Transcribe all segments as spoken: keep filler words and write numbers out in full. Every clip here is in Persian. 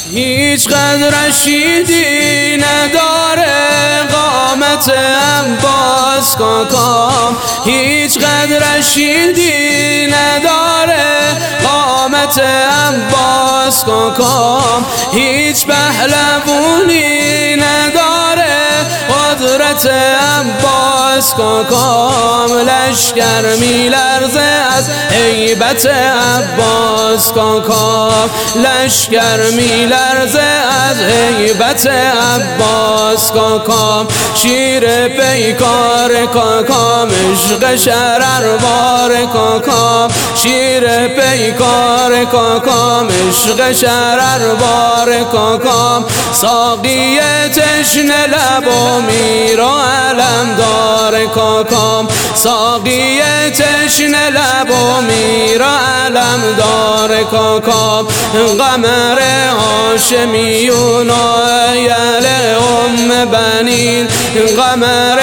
هیچ قدر رشیدی نداره قامت عباس کاکام، هیچ قدر رشیدی نداره قامت عباس کاکام، هیچ پهلوانی نداره قدرت عباس کاکام. لشکر میلرزه از هیبت عباس کاکام، لشکر میلرزه از هیبت عباس کاکام. شیر پیکار کاکام، عشق شرروار کاکام، شیر پیکار کاکام، عشق شرروار کاکام. ساقی تشنه لب و میر و علمدار کاکام، ساقی تشنه لب و میر و علمدار کاکام. قمر هاشمیون و یل ام بنین، قمر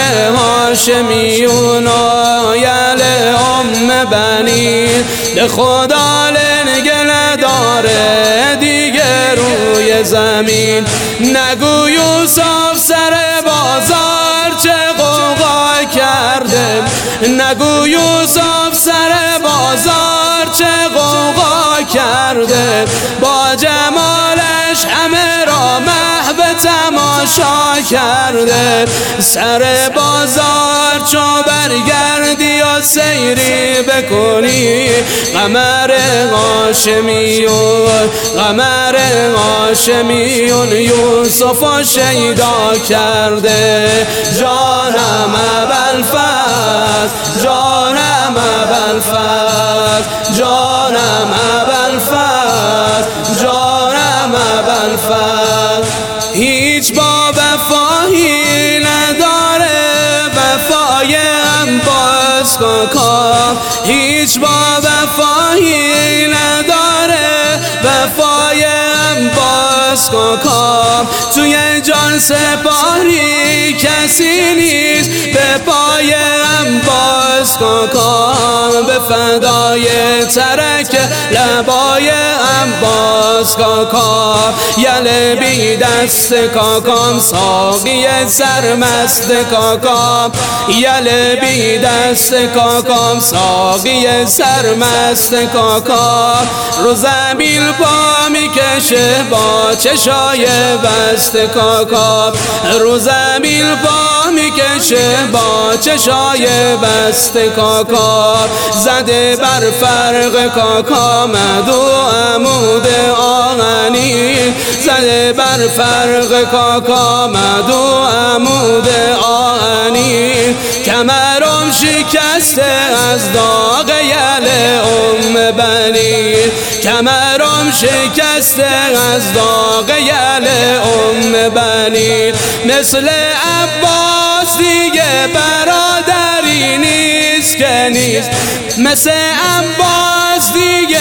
هاشمیون و یل ام بنین. به خدا لنگل داره دیگه روی زمین، نگو یوسف سر بازار چه غوغا کرده، نگو یوسف سر بازار چه غوغا کرده. با جمالش همه را محو تماشا کرده. سر بازار چو برگردی و سیری بکنی، قمر هاشمیون، قمر هاشمیون یوسف و شیدا کرده. جانم ابوالفضل، جانم ابوالفضل، جانم ابوالفضل، جانم ابوالفضل. هیچ با وفایی نداره وفای عباس کاکام، هیچ با وفایی نداره وفای عباس کاکام. توی جان سپاری کسی نیست به پای عباس کاکام. به فدای ترک لبای عباس کاکام. یل بی دست کاکام، ساقی سرمست کاکام، یل بی دست کاکام، ساقی سرمست کاکام. رو زمین پا میکشه با چشای بست کاکام، رو زمین پا میکشه با چشای بست کاکام. زده بر فرق کاکام دو عمود آهنین، زده بر فرق کاکام دو عمود آهنین. کمرم شکسته از داغ یل ام بنین، کمرم شکسته از داغ یل ام بنین. مثل عباس دیگه برادری نیست که نیست، مثل عباس دیگه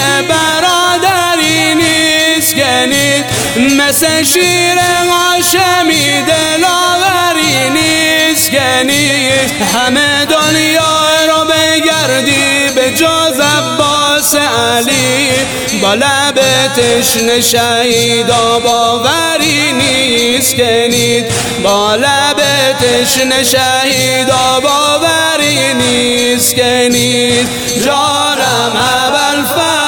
برادری نیست که نیست. مثل شیر هاشمی دلاوری نیست که نیست. همه دنیا رو بگردی به جز عباس علی، با لب تشنه شهیدا باوری نیست که نیست، با لب تشنه شهیدا باوری نیست که نیست. جانم ابوالفضل.